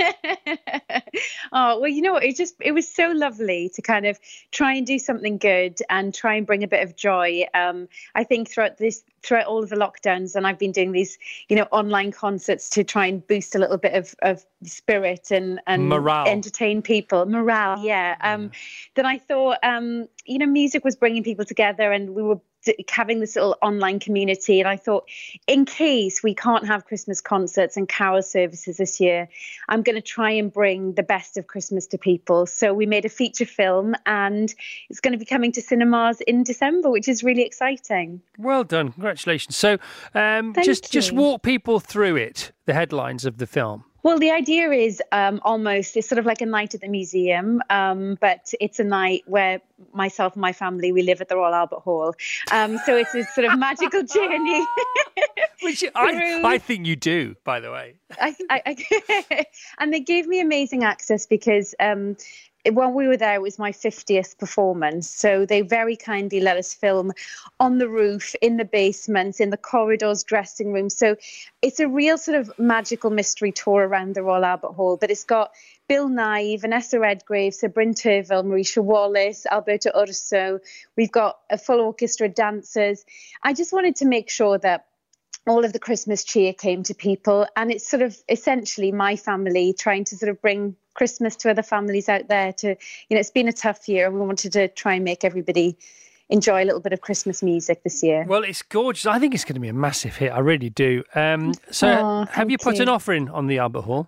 Oh, well, you know what? It just, it was so lovely to kind of try and do something good and try and bring a bit of joy. Um, I think throughout this, throughout all of the lockdowns, and I've been doing these, you know, online concerts to try and boost a little bit of, of spirit and, and Morale. entertain people. Morale, yeah. Um, then I thought, um, you know, music was bringing people together, and we were d- having this little online community. And I thought, in case we can't have Christmas concerts and carol services this year, I'm going to try and bring the best of Christmas to people. So we made a feature film, and it's going to be coming to cinemas in December, which is really exciting. Well done. Congratulations. So um, Thank just, just you. walk people through it, the headlines of the film. Well, the idea is um, almost, it's sort of like a night at the museum, um, but it's a night where myself and my family, we live at the Royal Albert Hall. Um, so it's a sort of magical journey. Which I, I think you do, by the way. I, I, I, and they gave me amazing access because um, when we were there, it was my fiftieth performance. So they very kindly let us film on the roof, in the basements, in the corridors, dressing rooms. So it's a real sort of magical mystery tour around the Royal Albert Hall. But it's got Bill Nye, Vanessa Redgrave, Sir Bryn Terfel, Marisha Wallace, Alberto Urso. We've got a full orchestra of dancers. I just wanted to make sure that all of the Christmas cheer came to people, and it's sort of essentially my family trying to sort of bring Christmas to other families out there. To, you know, it's been a tough year, and we wanted to try and make everybody enjoy a little bit of Christmas music this year. Well, it's gorgeous. I think it's going to be a massive hit. I really do. Um, so Oh, have you thank put an you. offering on the Albert Hall?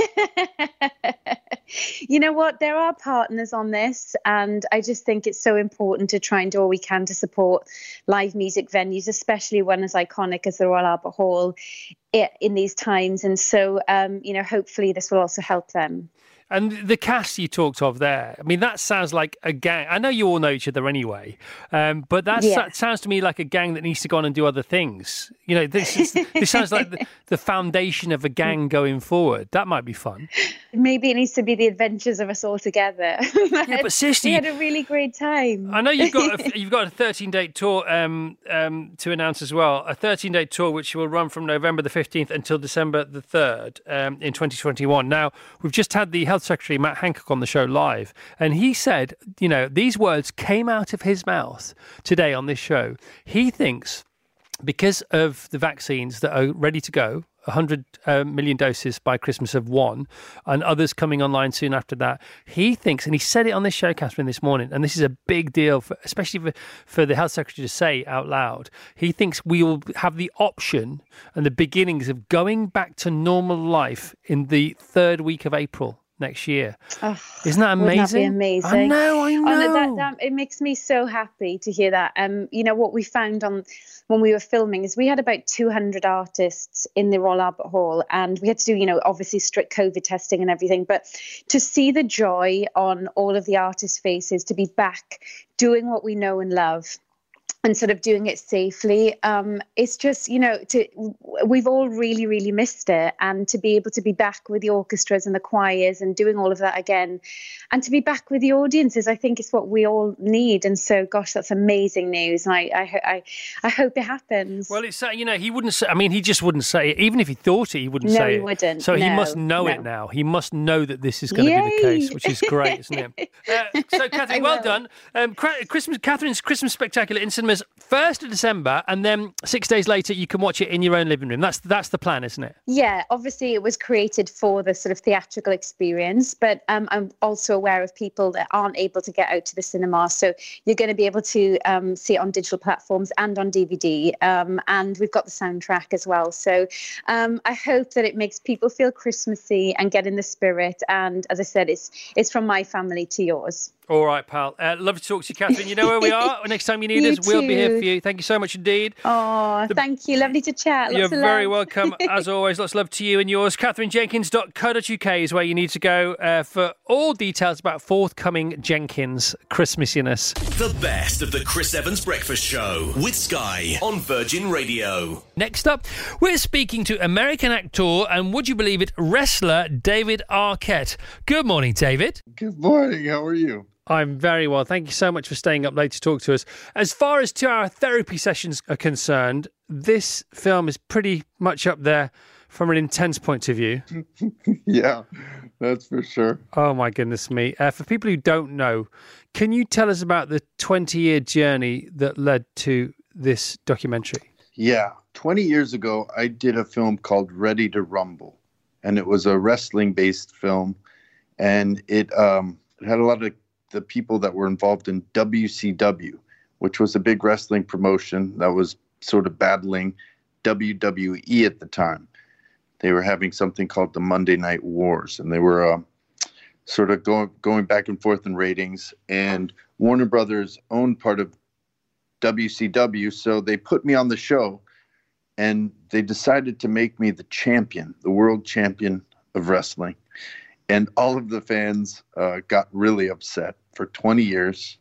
You know what? There are partners on this, and I just think it's so important to try and do all we can to support live music venues, especially one as iconic as the Royal Albert Hall i- in these times. And so, um, you know, hopefully this will also help them. And the cast you talked of there, I mean, that sounds like a gang. I know you all know each other anyway, um, but that Yeah. sounds to me like a gang that needs to go on and do other things. You know, this is, this sounds like the, the foundation of a gang going forward. That might be fun. Maybe it needs to be the adventures of us all together. Yeah, but seriously, we had a really great time. I know you've got a, you've got a thirteen-day tour um, um, to announce as well. A thirteen-day tour which will run from November the fifteenth until December the third um, in twenty twenty-one. Now, we've just had the Health Secretary, Matt Hancock, on the show live, and he said, you know, these words came out of his mouth today on this show. He thinks because of the vaccines that are ready to go, one hundred uh, million doses by Christmas of one, and others coming online soon after that. He thinks, and he said it on this show, Catherine, this morning, and this is a big deal, for, especially for, for the Health Secretary to say out loud, he thinks we will have the option and the beginnings of going back to normal life in the third week of April next year. Oh, Isn't that wouldn't that be amazing? amazing? I know, I Oh, know. no, that, that, it makes me so happy to hear that. Um, you know, what we found on when we were filming is we had about two hundred artists in the Royal Albert Hall, and we had to do, you know, obviously strict COVID testing and everything. But to see the joy on all of the artists' faces to be back doing what we know and love, and sort of doing it safely, um, it's just, you know, to we've all really, really missed it. And to be able to be back with the orchestras and the choirs and doing all of that again, and to be back with the audiences, I think is what we all need. And so, gosh, that's amazing news. And I, I, ho- I, I hope it happens. Well, it's uh, you know, he wouldn't say. I mean, he just wouldn't say it. Even if he thought it, he wouldn't No, say he it. wouldn't. So he No, must know no. it now. He must know that this is going to be the case, which is great, isn't it? Uh, so, Catherine, well done. Um, Cra- Christmas, Catherine's Christmas Spectacular in cinemas first of December, and then six days later you can watch it in your own living room. That's that's the plan, isn't it? Yeah, obviously it was created for the sort of theatrical experience, but um, I'm also aware of people that aren't able to get out to the cinema. So you're going to be able to um, see it on digital platforms and on D V D. Um, and we've got the soundtrack as well. So um, I hope that it makes people feel Christmassy and get in the spirit. And as I said, it's it's from my family to yours. All right, pal. Uh, love to talk to you, Catherine. You know where we are. Next time you need You us, we'll be here too. for you. Thank you so much indeed. Oh, thank you. Lovely to chat. Lots You're of very love. welcome. As always, lots of love to you and yours. Catherine Jenkins dot co dot uk is where you need to go uh, for all details about forthcoming Jenkins Christmassiness. The best of the Chris Evans Breakfast Show with Sky on Virgin Radio. Next up, we're speaking to American actor and, would you believe it, wrestler David Arquette. Good morning, David. Good morning. How are you? I'm very well. Thank you so much for staying up late to talk to us. As far as two-hour therapy sessions are concerned, this film is pretty much up there from an intense point of view. Yeah, that's for sure. Oh, my goodness me. Uh, for people who don't know, can you tell us about the twenty-year journey that led to this documentary? Yeah. twenty years ago, I did a film called Ready to Rumble, and it was a wrestling-based film, and it, um, it had a lot of the people that were involved in W C W, which was a big wrestling promotion that was sort of battling W W E at the time. They were having something called the Monday Night Wars, and they were uh, sort of going going back and forth in ratings. And Warner Brothers owned part of W C W, so they put me on the show, and they decided to make me the champion, the world champion of wrestling. And all of the fans uh, got really upset for twenty years.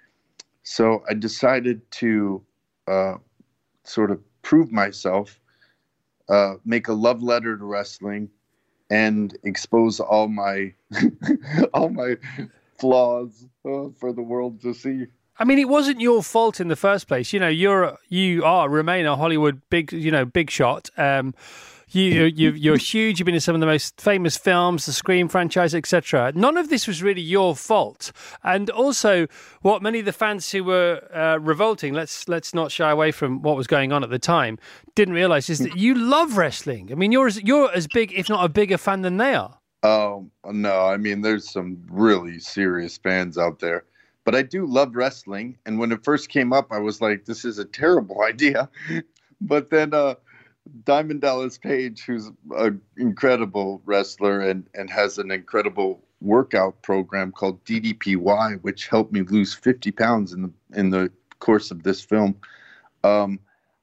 So I decided to uh, sort of prove myself, uh, make a love letter to wrestling, and expose all my all my flaws uh, for the world to see. I mean, it wasn't your fault in the first place. You know, you're you are remain a Hollywood big, you know, big shot. Um, You, you, you're huge. You've been in some of the most famous films, the Scream franchise, et cetera. None of this was really your fault. And also, what many of the fans who were uh, revolting, let's let's not shy away from what was going on at the time, didn't realise is that you love wrestling. I mean, you're as, you're as big, if not a bigger fan than they are. Oh, no. I mean, there's some really serious fans out there. But I do love wrestling. And when it first came up, I was like, this is a terrible idea. But then... uh Diamond Dallas Page, who's an incredible wrestler and, and has an incredible workout program called D D P Y, which helped me lose fifty pounds in the in the course of this film. Um,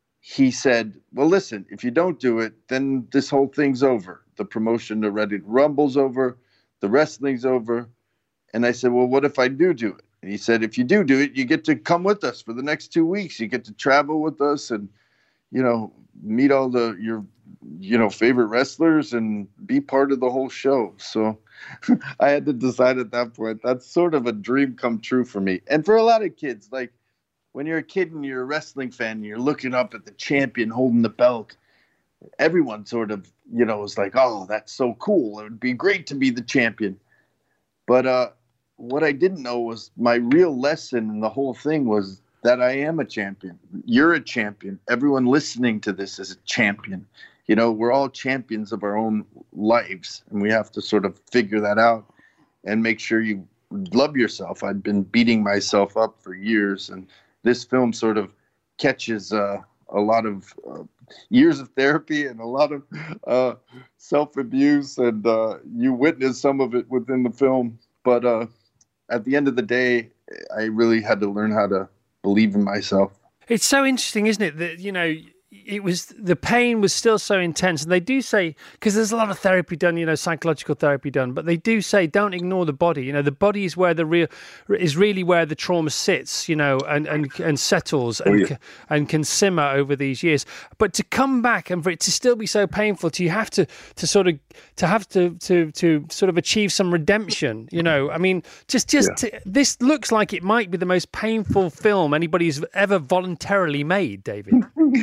he said, well, listen, if you don't do it, then this whole thing's over. The promotion to Ready to Rumble's over. The wrestling's over. And I said, well, what if I do do it? And he said, if you do do it, you get to come with us for the next two weeks. You get to travel with us and, you know, meet all the your you know favorite wrestlers and be part of the whole show. So I had to decide at that point. That's sort of a dream come true for me. And for a lot of kids, like when you're a kid and you're a wrestling fan and you're looking up at the champion holding the belt, everyone sort of, you know, is like, oh, that's so cool. It would be great to be the champion. But uh, what I didn't know was my real lesson in the whole thing was that I am a champion. You're a champion. Everyone listening to this is a champion. You know, we're all champions of our own lives, and we have to sort of figure that out and make sure you love yourself. I'd been beating myself up for years, and this film sort of catches uh, a lot of uh, years of therapy and a lot of uh, self-abuse, and uh, you witness some of it within the film. But uh, at the end of the day, I really had to learn how to believe in myself. It's so interesting, isn't it, that, you know, it was, the pain was still so intense. And they do say, because there's a lot of therapy done, you know, psychological therapy done, but they do say, don't ignore the body. You know, the body is where the real, is really where the trauma sits, you know, and, and, and settles and, oh, yeah. and can simmer over these years. But to come back and for it to still be so painful, to you have to, to sort of, to have to, to, to sort of achieve some redemption, you know, I mean, just, just, yeah. to, this looks like it might be the most painful film anybody's ever voluntarily made, David.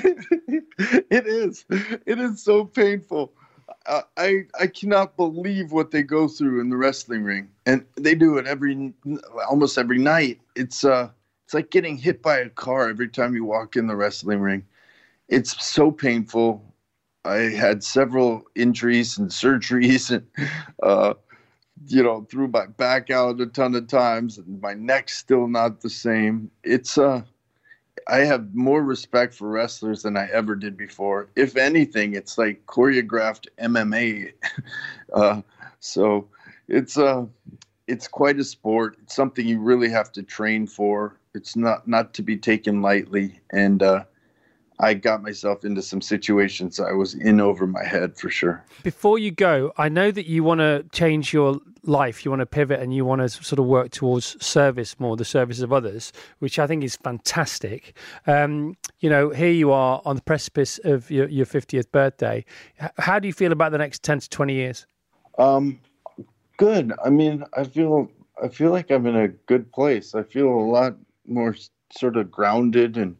It is. It is so painful. Uh, I I cannot believe what they go through in the wrestling ring, and they do it every almost every night. It's uh it's like getting hit by a car every time you walk in the wrestling ring. It's so painful. I had several injuries and surgeries, and uh, you know, threw my back out a ton of times, and my neck's still not the same. It's uh. I have more respect for wrestlers than I ever did before. If anything, it's like choreographed M M A. uh, so it's uh, it's quite a sport. It's something you really have to train for. It's not, not to be taken lightly. And uh, I got myself into some situations I was in over my head for sure. Before you go, I know that you want to change your life, you want to pivot and you want to sort of work towards service more, the service of others, which I think is fantastic. Um, you know, here you are on the precipice of your, your fiftieth birthday. How do you feel about the next ten to twenty years? Um, good. I mean, I feel, I feel like I'm in a good place. I feel a lot more sort of grounded, and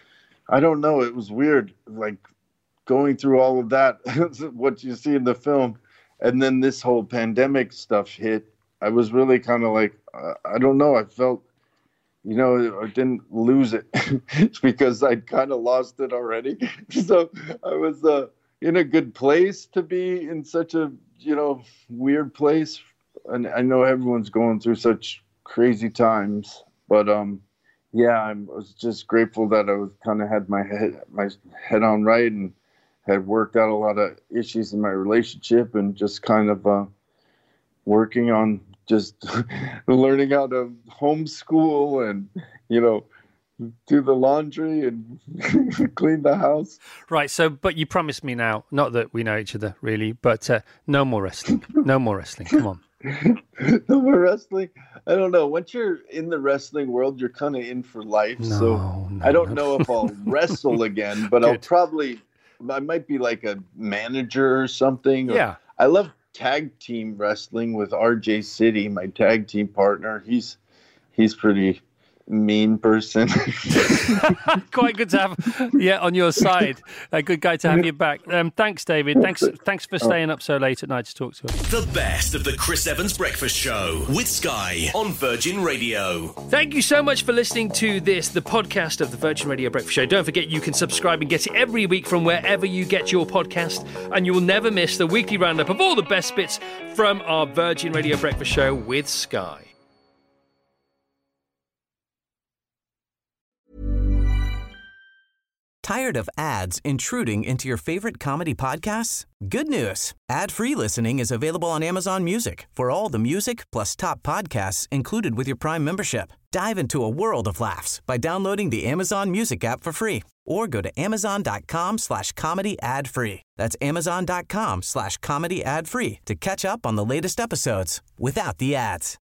I don't know. It was weird, like going through all of that, what you see in the film. And then this whole pandemic stuff hit. I was really kind of like, uh, I don't know. I felt, you know, I didn't lose it because I'd kind of lost it already. So I was uh, in a good place to be in such a, you know, weird place. And I know everyone's going through such crazy times. But, um, yeah, I was just grateful that I was kind of had my head, my head on right and had worked out a lot of issues in my relationship and just kind of uh, working on just learning how to homeschool and, you know, do the laundry and clean the house. Right. So, but you promised me now, not that we know each other really, but uh, no more wrestling. No more wrestling. Come on. No more wrestling. I don't know. Once you're in the wrestling world, you're kind of in for life. No, so no, I don't no. know if I'll wrestle again, but I'll probably... I might be like a manager or something. Or, yeah. I love tag team wrestling with R J City, my tag team partner. He's he's pretty mean person. Quite good to have, yeah, on your side. A good guy to have you back. Um, thanks, David. Thanks, thanks for staying up so late at night to talk to us. The best of the Chris Evans Breakfast Show with Sky on Virgin Radio. Thank you so much for listening to this, the podcast of the Virgin Radio Breakfast Show. Don't forget you can subscribe and get it every week from wherever you get your podcast, and you will never miss the weekly roundup of all the best bits from our Virgin Radio Breakfast Show with Sky. Tired of ads intruding into your favorite comedy podcasts? Good news. Ad-free listening is available on Amazon Music for all the music plus top podcasts included with your Prime membership. Dive into a world of laughs by downloading the Amazon Music app for free or go to amazon.com slash comedy ad free. That's amazon.com slash comedy ad free to catch up on the latest episodes without the ads.